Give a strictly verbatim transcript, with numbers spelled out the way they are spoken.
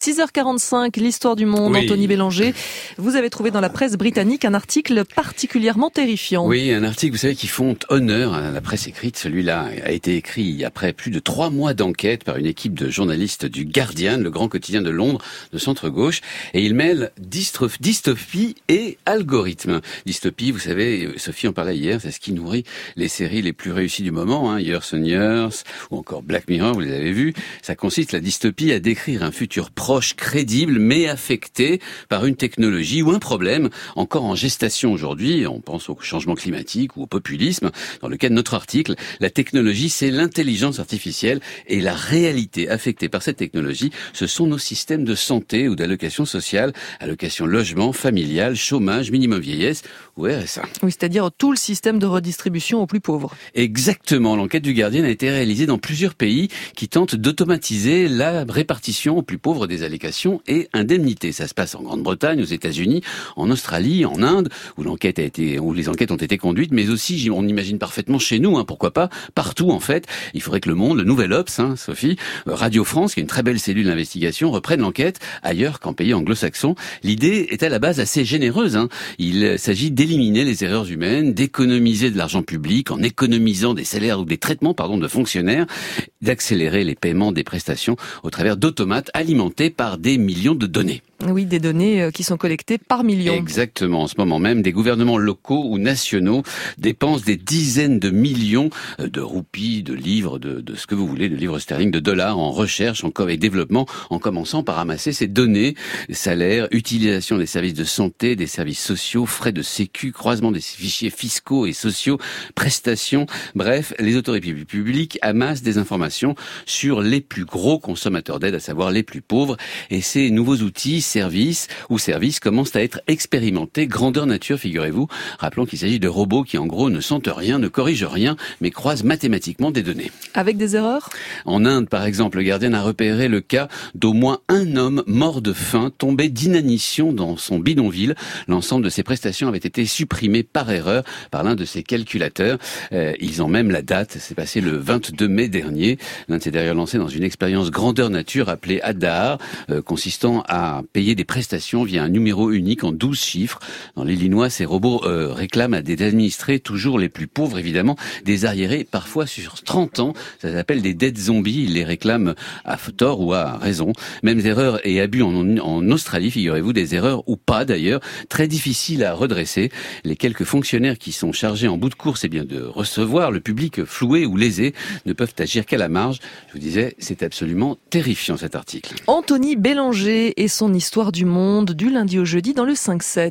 six heures quarante-cinq, l'histoire du monde, oui. Anthony Bélanger. Vous avez trouvé dans la presse britannique un article particulièrement terrifiant. Oui, un article, vous savez, qui font honneur à la presse écrite. Celui-là a été écrit après plus de trois mois d'enquête par une équipe de journalistes du Guardian, le grand quotidien de Londres, de centre-gauche. Et il mêle dystroph- dystopie et algorithme. Dystopie, vous savez, Sophie en parlait hier, c'est ce qui nourrit les séries les plus réussies du moment, hein, Years and Years, ou encore Black Mirror, vous les avez vus. Ça consiste, la dystopie, à décrire un futur proche, crédible, mais affecté par une technologie ou un problème encore en gestation aujourd'hui. On pense au changement climatique ou au populisme. Dans le cas de notre article, la technologie, c'est l'intelligence artificielle, et la réalité affectée par cette technologie, ce sont nos systèmes de santé ou d'allocation sociale, allocation logement, familiale, chômage, minimum vieillesse ou R S A. Oui, c'est-à-dire tout le système de redistribution aux plus pauvres. Exactement. L'enquête du Guardian a été réalisée dans plusieurs pays qui tentent d'automatiser la répartition aux plus pauvres des allocations et indemnités. Ça se passe en Grande-Bretagne, aux États-Unis, en Australie, en Inde, où l'enquête a été, où les enquêtes ont été conduites, mais aussi, on imagine parfaitement chez nous, hein, pourquoi pas, partout en fait. Il faudrait que le Monde, le Nouvel Obs, hein, Sophie, Radio France, qui est une très belle cellule d'investigation, reprenne l'enquête ailleurs qu'en pays anglo-saxon. L'idée est à la base assez généreuse, hein. Il s'agit d'éliminer les erreurs humaines, d'économiser de l'argent public en économisant des salaires ou des traitements, pardon, de fonctionnaires, d'accélérer les paiements des prestations au travers d'automates alimentés par des millions de données. Oui, des données qui sont collectées par millions. Exactement. En ce moment même, des gouvernements locaux ou nationaux dépensent des dizaines de millions de roupies, de livres, de, de ce que vous voulez, de livres sterling, de dollars en recherche, en et développement, en commençant par ramasser ces données, salaires, utilisation des services de santé, des services sociaux, frais de sécu, croisement des fichiers fiscaux et sociaux, prestations. Bref, les autorités publiques amassent des informations sur les plus gros consommateurs d'aide, à savoir les plus pauvres, et ces nouveaux outils, services ou services commencent à être expérimentés grandeur nature, figurez-vous. Rappelons qu'il s'agit de robots qui, en gros, ne sentent rien, ne corrigent rien, mais croisent mathématiquement des données. Avec des erreurs ? En Inde, par exemple, le Guardian a repéré le cas d'au moins un homme mort de faim, tombé d'inanition dans son bidonville. L'ensemble de ses prestations avait été supprimé par erreur par l'un de ses calculateurs. Euh, ils ont même la date, c'est passé le vingt-deux mai dernier. L'Inde s'est d'ailleurs lancé dans une expérience grandeur nature appelée Aadhaar, euh, consistant à payer des prestations via un numéro unique en douze chiffres. Dans l'Illinois, ces robots euh, réclament à des administrés, toujours les plus pauvres évidemment, des arriérés parfois sur trente ans. Ça s'appelle des dettes zombies. Ils les réclament à tort ou à raison. Mêmes erreurs et abus en, en Australie, figurez-vous, des erreurs ou pas d'ailleurs, très difficiles à redresser. Les quelques fonctionnaires qui sont chargés en bout de course, eh bien, de recevoir le public floué ou lésé ne peuvent agir qu'à la marge. Je vous disais, c'est absolument terrifiant cet article. Anthony Bélanger et son histoire du monde, du lundi au jeudi dans le cinq sept.